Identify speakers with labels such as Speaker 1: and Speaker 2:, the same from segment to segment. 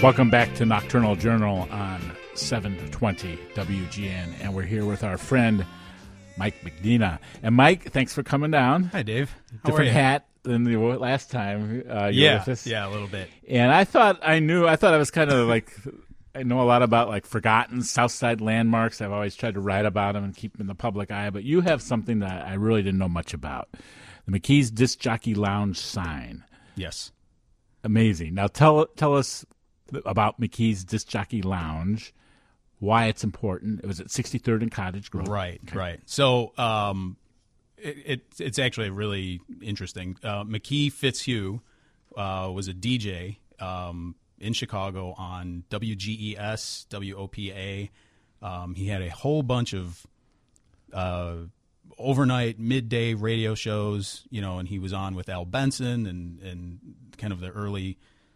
Speaker 1: Welcome back to Nocturnal Journal on 720 WGN, and we're here with our friend Mike Medina. And Mike, thanks for coming down.
Speaker 2: Hi, Dave.
Speaker 1: Different hat than the last time you were with us.
Speaker 2: Yeah, a little bit.
Speaker 1: And I thought I was kind of like, I know a lot about like forgotten Southside landmarks. I've always tried to write about them and keep them in the public eye, but you have something that I really didn't know much about. The McKees Disc Jockey Lounge sign.
Speaker 2: Yes.
Speaker 1: Amazing. Now tell us about McKees Disc Jockey Lounge, why it's important. It was at 63rd and Cottage Grove.
Speaker 2: Right, okay. Right. So it's actually really interesting. McKee Fitzhugh was a DJ in Chicago on WGES, WOPA. He had a whole bunch of overnight, midday radio shows, and he was on with Al Benson and kind of the early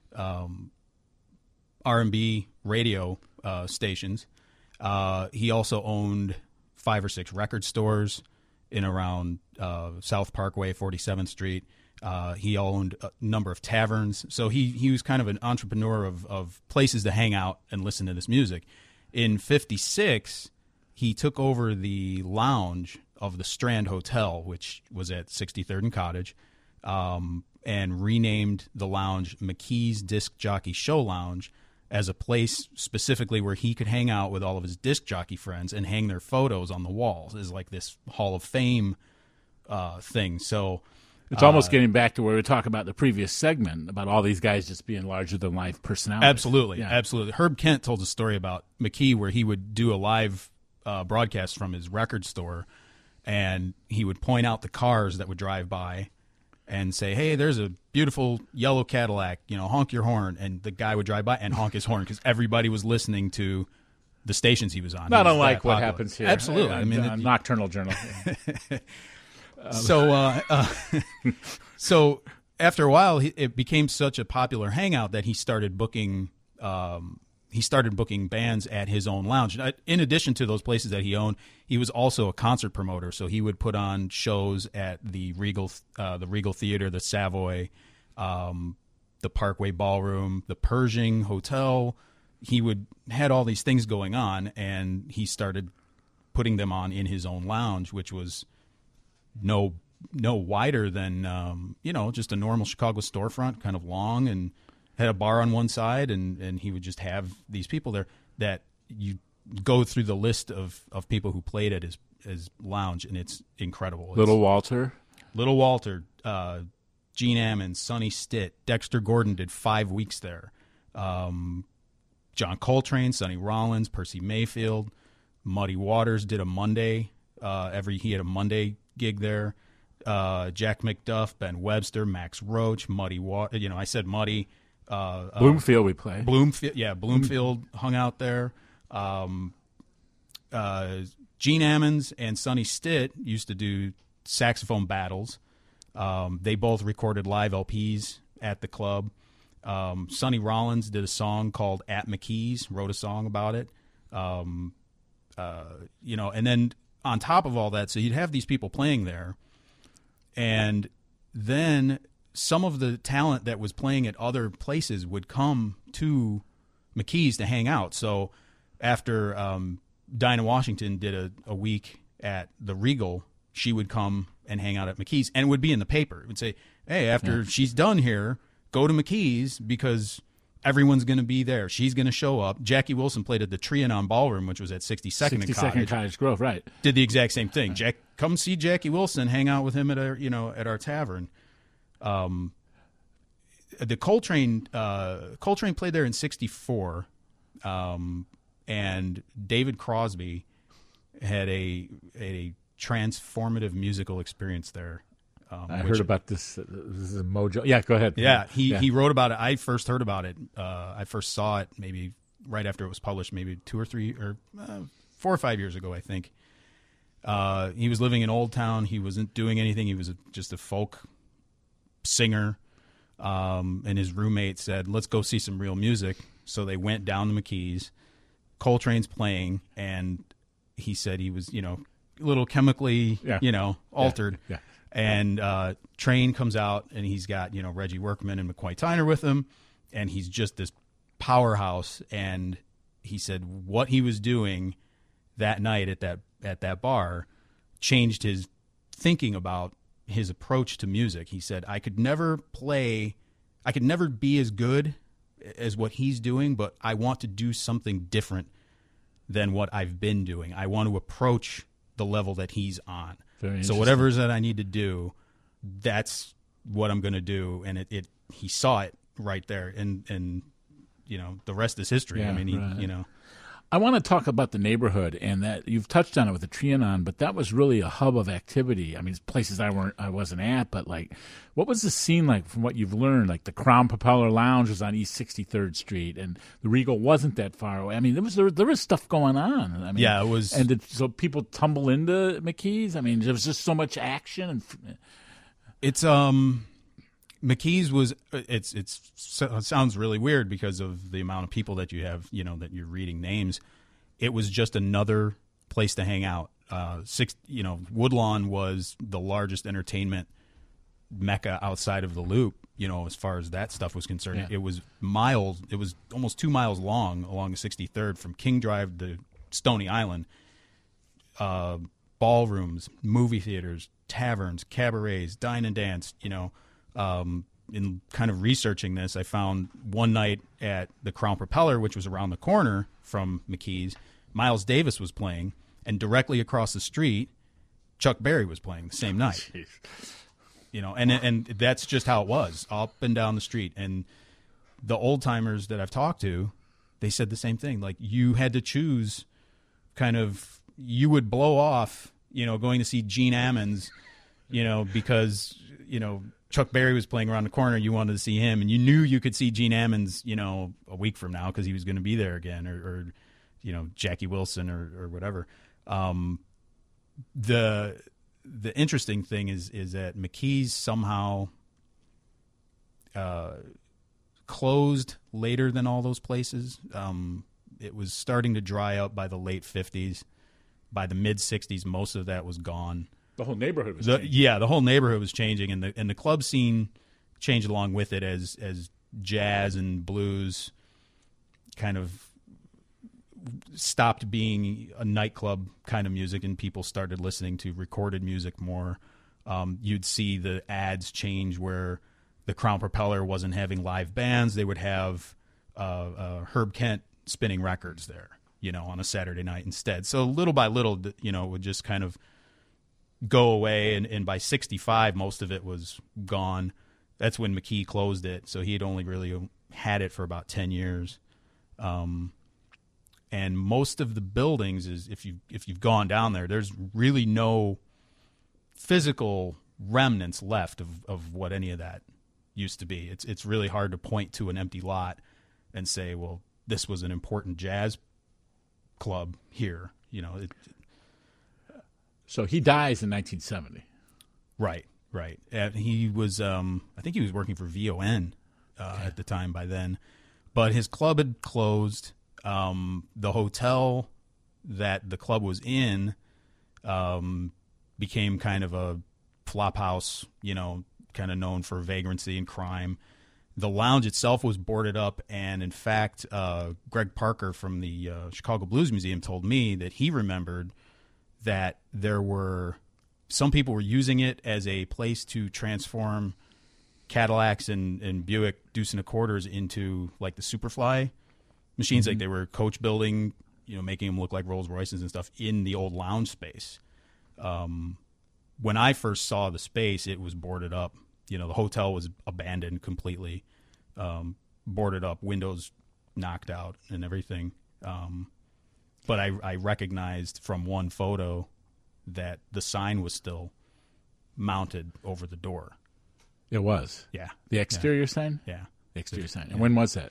Speaker 2: R&B radio stations. He also owned 5 or 6 record stores in around South Parkway, 47th Street. He owned a number of taverns. So he was kind of an entrepreneur of places to hang out and listen to this music. In 56, he took over the lounge of the Strand Hotel, which was at 63rd and Cottage, and renamed the lounge McKees Disc Jockey Show Lounge as a place specifically where he could hang out with all of his disc jockey friends and hang their photos on the walls as like this Hall of Fame thing. So
Speaker 1: it's almost getting back to where we talk about the previous segment about all these guys just being larger-than-life personalities.
Speaker 2: Absolutely,
Speaker 1: yeah.
Speaker 2: Absolutely. Herb Kent told a story about McKee where he would do a live broadcast from his record store, and he would point out the cars that would drive by and say, hey, there's a beautiful yellow Cadillac, honk your horn. And the guy would drive by and honk his horn because everybody was listening to the stations he was on.
Speaker 1: Not unlike what happens here.
Speaker 2: Absolutely.
Speaker 1: I mean, Nocturnal Journal.
Speaker 2: So after a while, it became such a popular hangout that he started booking bands at his own lounge. In addition to those places that he owned, he was also a concert promoter. So he would put on shows at the Regal Theater, the Savoy, the Parkway Ballroom, the Pershing Hotel. He had all these things going on, and he started putting them on in his own lounge, which was no wider than just a normal Chicago storefront, kind of long, and had a bar on one side, and he would just have these people there that you go through the list of people who played at his lounge, and it's incredible.
Speaker 1: Little Walter,
Speaker 2: Gene Ammons, Sonny Stitt, Dexter Gordon did 5 weeks there. John Coltrane, Sonny Rollins, Percy Mayfield, Muddy Waters did a Monday. He had a Monday gig there. Jack McDuff, Ben Webster, Max Roach, Muddy Water. I said Muddy.
Speaker 1: Bloomfield we play.
Speaker 2: Bloomfield hung out there. Gene Ammons and Sonny Stitt used to do saxophone battles. They both recorded live LPs at the club. Sonny Rollins did a song called At McKees, wrote a song about it. And then on top of all that, so you'd have these people playing there, and then some of the talent that was playing at other places would come to McKees to hang out. So after Dinah Washington did a week at the Regal, she would come and hang out at McKees, and it would be in the paper. It would say, hey, after she's done here, go to McKees because everyone's going to be there. She's going to show up. Jackie Wilson played at the Trianon Ballroom, which was at 62nd and
Speaker 1: Cottage Grove, right.
Speaker 2: Did the exact same thing. Come see Jackie Wilson, hang out with him at our tavern. The Coltrane played there in 64, and David Crosby had a transformative musical experience there.
Speaker 1: I heard about this. This is a Mojo. Yeah, go ahead.
Speaker 2: Yeah, he wrote about it. I first heard about it. I first saw it maybe right after it was published, maybe 2 or 3 or 4 or 5 years ago, I think. He was living in Old Town. He wasn't doing anything. He was just a folk singer. And his roommate said, let's go see some real music. So they went down to McKees. Coltrane's playing, and he said he was, a little chemically, altered.
Speaker 1: Yeah.
Speaker 2: And Train comes out, and he's got, Reggie Workman and McCoy Tyner with him, and he's just this powerhouse. And he said what he was doing that night at that bar changed his thinking about his approach to music. He said, I could never be as good as what he's doing, but I want to do something different than what I've been doing. I want to approach the level that he's on. So whatever it is that I need to do, that's what I'm going to do. And he saw it right there. And the rest is history.
Speaker 1: Yeah,
Speaker 2: I mean,
Speaker 1: right. I want to talk about the neighborhood, and that you've touched on it with the Trianon, but that was really a hub of activity. I mean, places I wasn't at, but like, what was the scene like from what you've learned? Like the Crown Propeller Lounge was on East 63rd Street, and the Regal wasn't that far away. I mean, there was stuff going on. I mean,
Speaker 2: yeah, it was.
Speaker 1: And so people tumble into McKee's. I mean, there was just so much action. And
Speaker 2: it's McKee's was it sounds really weird because of the amount of people that you have, that you're reading names. It was just another place to hang out. Woodlawn was the largest entertainment mecca outside of the Loop, as far as that stuff was concerned.
Speaker 1: Yeah.
Speaker 2: It was miles. It was almost 2 miles long along the 63rd from King Drive to Stony Island. Ballrooms, movie theaters, taverns, cabarets, dine and dance, in kind of researching this, I found one night at the Crown Propeller, which was around the corner from McKee's, Miles Davis was playing, and directly across the street, Chuck Berry was playing the same night. And that's just how it was, up and down the street. And the old timers that I've talked to, they said the same thing. Like, you had to choose you would blow off, going to see Gene Ammons, because, Chuck Berry was playing around the corner. You wanted to see him, and you knew you could see Gene Ammons, a week from now because he was going to be there again, or Jackie Wilson or whatever. The interesting thing is that McKee's somehow closed later than all those places. It was starting to dry up by the late 50s. By the mid 60s, most of that was gone.
Speaker 1: The whole neighborhood was changing.
Speaker 2: Yeah, the whole neighborhood was changing, and the club scene changed along with it as jazz and blues kind of stopped being a nightclub kind of music, and people started listening to recorded music more. You'd see the ads change where the Crown Propeller wasn't having live bands; they would have Herb Kent spinning records there, on a Saturday night instead. So little by little, it would just kind of go away, and by 65 most of it was gone. That's when McKee closed it, so he had only really had it for about 10 years. And most of the buildings, is if you've gone down there, there's really no physical remnants left of what any of that used to be. It's really hard to point to an empty lot and say, well, this was an important jazz club here.
Speaker 1: So he dies in 1970.
Speaker 2: Right. He was, I think he was working for VON at the time by then. But his club had closed. The hotel that the club was in became kind of a flop house, kind of known for vagrancy and crime. The lounge itself was boarded up, and in fact, Greg Parker from the Chicago Blues Museum told me that he remembered that there were some people were using it as a place to transform Cadillacs and Buick Deuce and a Quarters into like the Superfly machines. Like they were coach building, making them look like Rolls Royces and stuff in the old lounge space. When I first saw the space, it was boarded up. The hotel was abandoned completely, boarded up, windows knocked out and everything. But I recognized from one photo that the sign was still mounted over the door.
Speaker 1: It was?
Speaker 2: Yeah.
Speaker 1: The exterior sign?
Speaker 2: Yeah.
Speaker 1: The exterior sign. And when was that?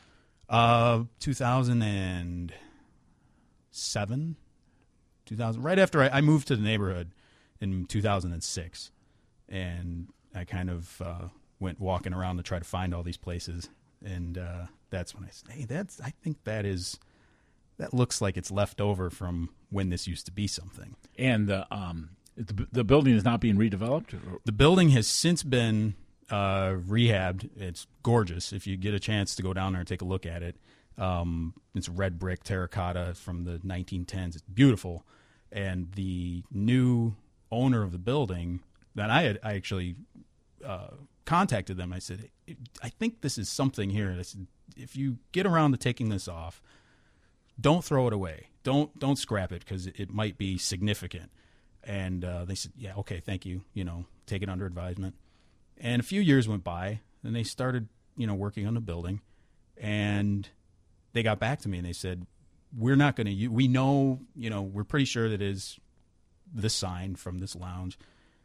Speaker 2: 2007. Right after I moved to the neighborhood in 2006. And I kind of went walking around to try to find all these places. And that's when I said, hey, I think that looks like it's left over from when this used to be something.
Speaker 1: And the building is not being redeveloped?
Speaker 2: The building has since been rehabbed. It's gorgeous. If you get a chance to go down there and take a look at it, it's red brick terracotta from the 1910s. It's beautiful. And the new owner of the building, that I actually contacted them. I said, I think this is something here. And I said, if you get around to taking this off, don't throw it away. Don't scrap it because it might be significant. And they said, yeah, okay, thank you. Take it under advisement. And a few years went by, and they started, working on the building. And they got back to me, and they said, we're not going to – we know, we're pretty sure that is this sign from this lounge.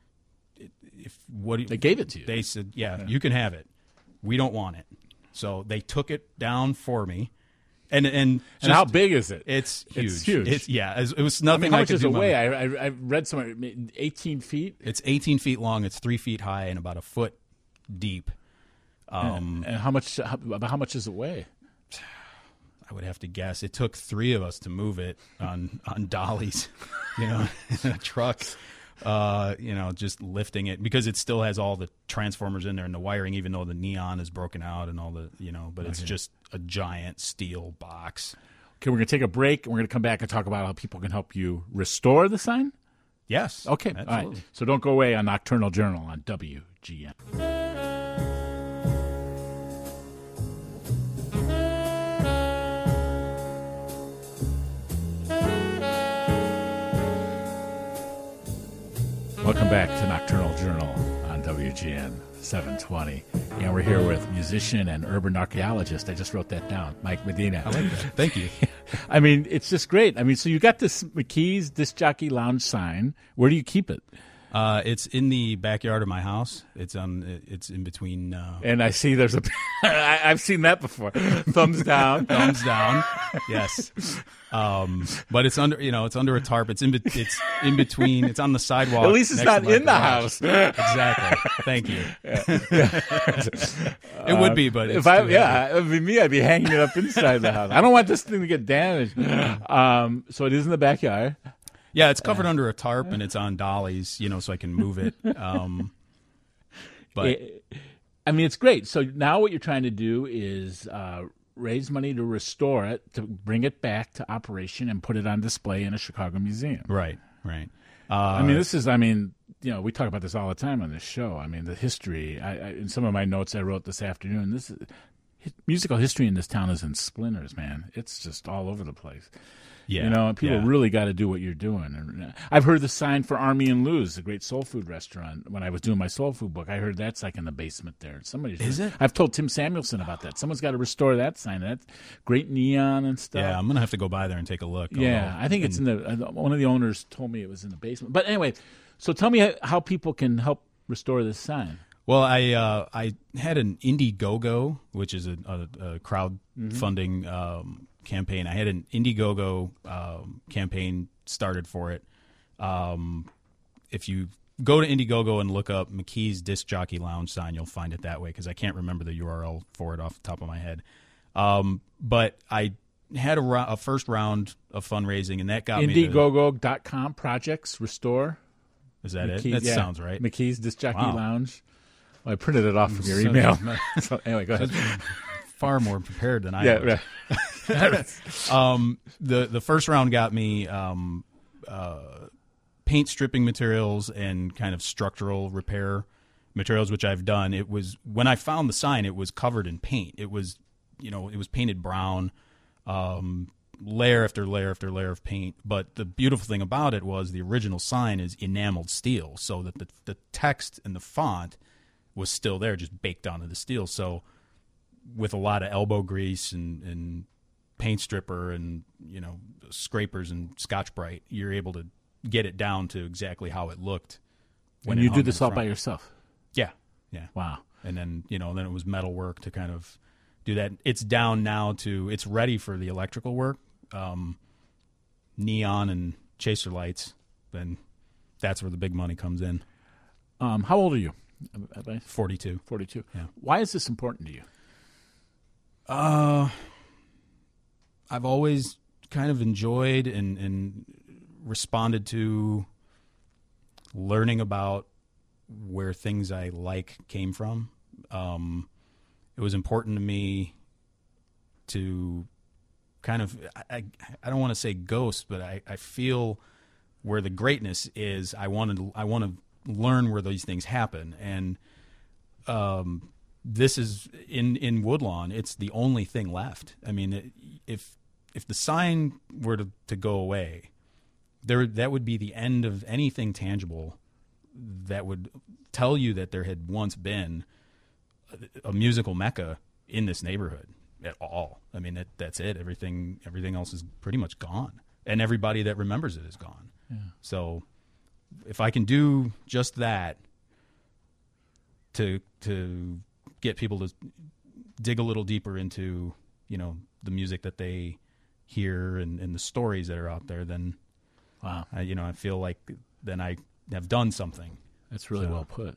Speaker 1: They gave it to you.
Speaker 2: They said, yeah, you can have it. We don't want it. So they took it down for me. And
Speaker 1: how big is it?
Speaker 2: It's huge.
Speaker 1: It's huge.
Speaker 2: It was nothing.
Speaker 1: How much is it weigh? I read somewhere 18 feet.
Speaker 2: It's 18 feet long. It's 3 feet high and about a foot deep.
Speaker 1: And how much does it weigh?
Speaker 2: I would have to guess. It took 3 of us to move it on dollies, in a truck. Just lifting it because it still has all the transformers in there and the wiring, even though the neon is broken out and all the, but it's just a giant steel box.
Speaker 1: Okay, we're going to take a break and we're going to come back and talk about how people can help you restore the sign.
Speaker 2: Yes.
Speaker 1: Okay.
Speaker 2: Absolutely.
Speaker 1: All right. So don't go away on Nocturnal Journal on WGN. Welcome back to Nocturnal Journal on WGN 720. And we're here with musician and urban archaeologist. I just wrote that down, Mike Medina.
Speaker 2: I like that. Thank you.
Speaker 1: I mean, it's just great. I mean, so you got this McKee's Disc Jockey Lounge sign. Where do you keep it?
Speaker 2: It's in the backyard of my house. It's in between.
Speaker 1: And I see there's a. I've seen that before. Thumbs down.
Speaker 2: Thumbs down. Yes. But it's under. It's under a tarp. It's in between. It's on the sidewalk.
Speaker 1: At least it's not in the house.
Speaker 2: Exactly. Thank you. It would be, but
Speaker 1: if it would be me, I'd be hanging it up inside the house. I don't want this thing to get damaged. So it is in the backyard.
Speaker 2: Yeah, it's covered under a tarp and it's on dollies, so I can move it. But
Speaker 1: I mean, it's great. So now what you're trying to do is raise money to restore it, to bring it back to operation and put it on display in a Chicago museum.
Speaker 2: Right.
Speaker 1: We talk about this all the time on this show. I mean, the history. In some of my notes I wrote this afternoon, musical history in this town is in splinters, man. It's just all over the place.
Speaker 2: Yeah,
Speaker 1: people really got to do what you're doing. And I've heard the sign for Army and Lou's, the great soul food restaurant. When I was doing my soul food book, I heard that's like in the basement there.
Speaker 2: Is it?
Speaker 1: I've told Tim Samuelson about that. Someone's got to restore that sign. That's great neon and stuff.
Speaker 2: Yeah, I'm gonna have to go by there and take a look.
Speaker 1: I think it's in the. One of the owners told me it was in the basement. But anyway, so tell me how people can help restore this sign.
Speaker 2: Well, I had an Indiegogo, which is a crowdfunding campaign. I had an Indiegogo campaign started for it. If you go to Indiegogo and look up McKee's Disc Jockey Lounge sign, you'll find it that way because I can't remember the URL for it off the top of my head. But I had a first round of fundraising, and that got me
Speaker 1: Indiegogo.com projects restore.
Speaker 2: Is that it? That sounds right.
Speaker 1: McKee's Disc Jockey Lounge. Well, I printed it off from your email. So anyway, go ahead.
Speaker 2: Far more prepared than I was.
Speaker 1: Right.
Speaker 2: The first round got me paint stripping materials and kind of structural repair materials, which I've done. It was when I found the sign, it was covered in paint. It was painted brown, layer after layer after layer of paint. But the beautiful thing about it was the original sign is enameled steel, so that the text and the font was still there, just baked onto the steel. So with a lot of elbow grease and paint stripper and scrapers and Scotch-Brite, you're able to get it down to exactly how it looked.
Speaker 1: When you do this all by yourself?
Speaker 2: Yeah.
Speaker 1: Wow.
Speaker 2: And then then it was metal work to kind of do that. It's down now it's ready for the electrical work, neon and chaser lights. Then that's where the big money comes in.
Speaker 1: How old are you?
Speaker 2: 42.
Speaker 1: 42.
Speaker 2: Yeah.
Speaker 1: Why is this important to you?
Speaker 2: I've always kind of enjoyed and responded to learning about where things I like came from. It was important to me to kind of, I don't want to say ghost, but I feel where the greatness is. I want to learn where these things happen. And this is in Woodlawn. It's the only thing left. I mean, if the sign were to go away, that would be the end of anything tangible that would tell you that there had once been a musical mecca in this neighborhood at all. I mean, that's it. Everything else is pretty much gone, and everybody that remembers it is gone. Yeah. So if I can do just that to get people to dig a little deeper into, the music that they hear and the stories that are out there, then
Speaker 1: wow,
Speaker 2: I feel like then I have done something.
Speaker 1: That's really well put.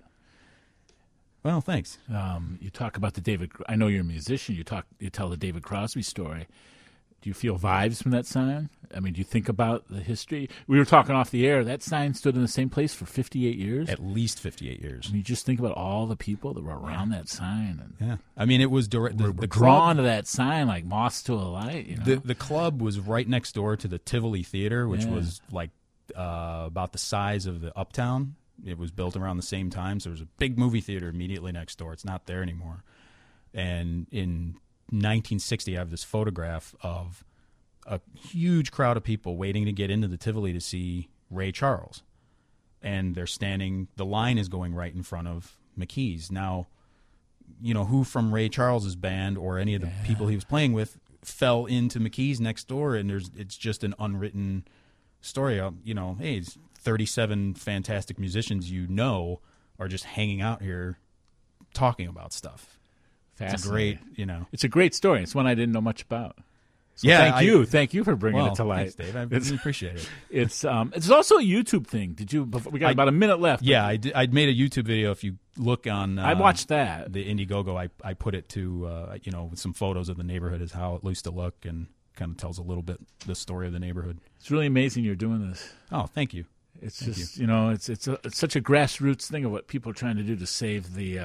Speaker 2: Well, thanks.
Speaker 1: You talk about I know you're a musician. You tell the David Crosby story. Do you feel vibes from that sign? I mean, do you think about the history? We were talking off the air. That sign stood in the same place for 58 years?
Speaker 2: At least 58 years.
Speaker 1: And you just think about all the people that were around that sign. And
Speaker 2: yeah. I mean, it was direct.
Speaker 1: The drawn to that sign like moths to a light.
Speaker 2: The club was right next door to the Tivoli Theater, which was like about the size of the Uptown. It was built around the same time, so there was a big movie theater immediately next door. It's not there anymore. And in 1960, I have this photograph of a huge crowd of people waiting to get into the Tivoli to see Ray Charles. And they're standing, the line is going right in front of McKee's. Now, who from Ray Charles's band or any of the people he was playing with fell into McKee's next door, and it's just an unwritten story. Hey, 37 fantastic musicians are just hanging out here talking about stuff. It's a great,
Speaker 1: It's a great story. It's one I didn't know much about. So
Speaker 2: yeah,
Speaker 1: thank you for bringing it to light.
Speaker 2: Thanks, Dave. I really appreciate it.
Speaker 1: It's also a YouTube thing. We got about a minute left.
Speaker 2: Yeah, I made a YouTube video. If you look on,
Speaker 1: I watched that.
Speaker 2: The Indiegogo. I put it to with some photos of the neighborhood as how it used to look, and kind of tells a little bit the story of the neighborhood.
Speaker 1: It's really amazing you're doing this.
Speaker 2: Oh, thank you.
Speaker 1: It's it's such a grassroots thing of what people are trying to do to save the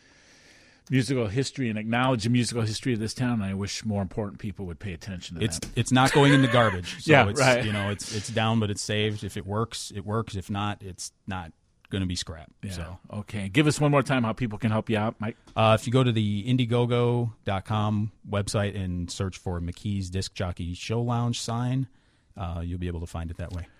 Speaker 1: musical history and acknowledge the musical history of this town. And I wish more important people would pay attention to that.
Speaker 2: It's not going in the garbage. So it's,
Speaker 1: right.
Speaker 2: It's down, but it's saved. If it works, it works. If not, it's not going to be scrapped.
Speaker 1: Yeah.
Speaker 2: So
Speaker 1: okay, give us one more time how people can help you out, Mike.
Speaker 2: If you go to the Indiegogo.com website and search for McKee's Disc Jockey Show Lounge sign, you'll be able to find it that way.